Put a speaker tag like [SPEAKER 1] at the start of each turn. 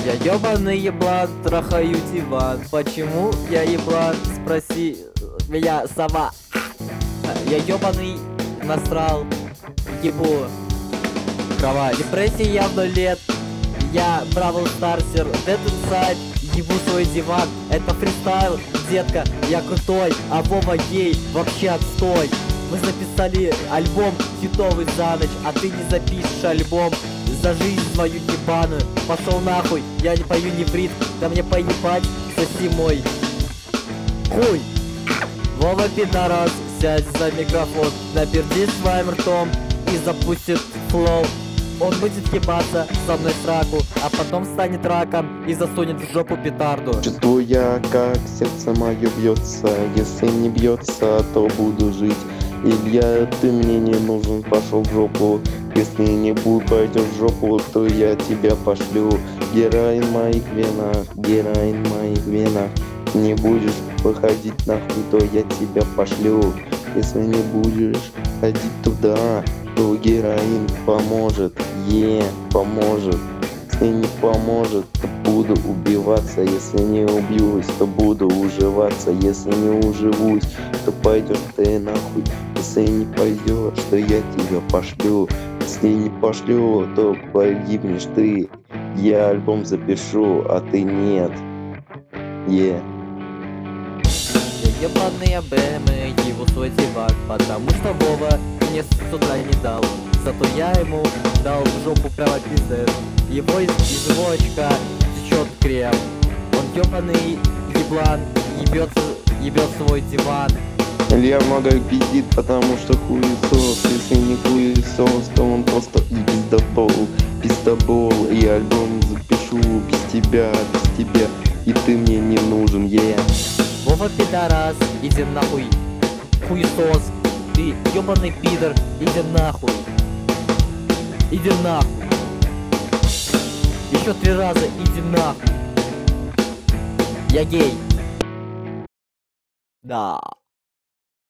[SPEAKER 1] Я ёбаный еблан, трахаю диван. Почему я еблан? Спроси меня сама. Я ёбаный насрал, ебу кровать. Депрессия явно лет. Я Бравл Старсер, Dead Inside, ебу свой диван. Это фристайл, детка, я крутой, а Вова гей, вообще отстой. Мы записали альбом хитовый за ночь, а ты не запишешь альбом за жизнь свою ебаную. Пошел нахуй, я не пою нефрит, да мне поебать, соси мой хуй. Вова пидорас, сядь за микрофон, наперди своим ртом и запустит флоу. Он будет ебаться со мной в сраку, а потом станет раком и засунет в жопу петарду.
[SPEAKER 2] Чувствую я, как сердце мое бьется. Если не бьется, то буду жить. Илья, ты мне не нужен, пошел в жопу. Если не пойдешь в жопу, то я тебя пошлю. Героин в моих венах, героин в моих венах. Не будешь выходить нахуй, то я тебя пошлю. Если не будешь ходить туда, то героин поможет, поможет. Если не поможет, то буду убиваться. Если не убьюсь, то буду уживаться. Если не уживусь, то пойдешь ты нахуй. Если не пойдешь, то я тебя пошлю. Если не пошлю, то погибнешь ты. Я альбом запишу, а ты нет.
[SPEAKER 1] Я ебаный БМ, его свой диван, потому что Вова мне с утра не дал. Зато я ему дал в жопу прямо пиздец. Его из его очка течет крем. Он ебаный еблан, ебет свой диван.
[SPEAKER 2] Илья много пиздит, потому что хуесос. Если не хуесос, то он просто пиздобол. И альбом запишу без тебя. И ты мне не нужен,
[SPEAKER 1] Вова пидорас, иди нахуй, хуесос. Ты ебаный пидор, иди нахуй. Иди нахуй. Еще 3 раза иди нахуй. Я гей. Да.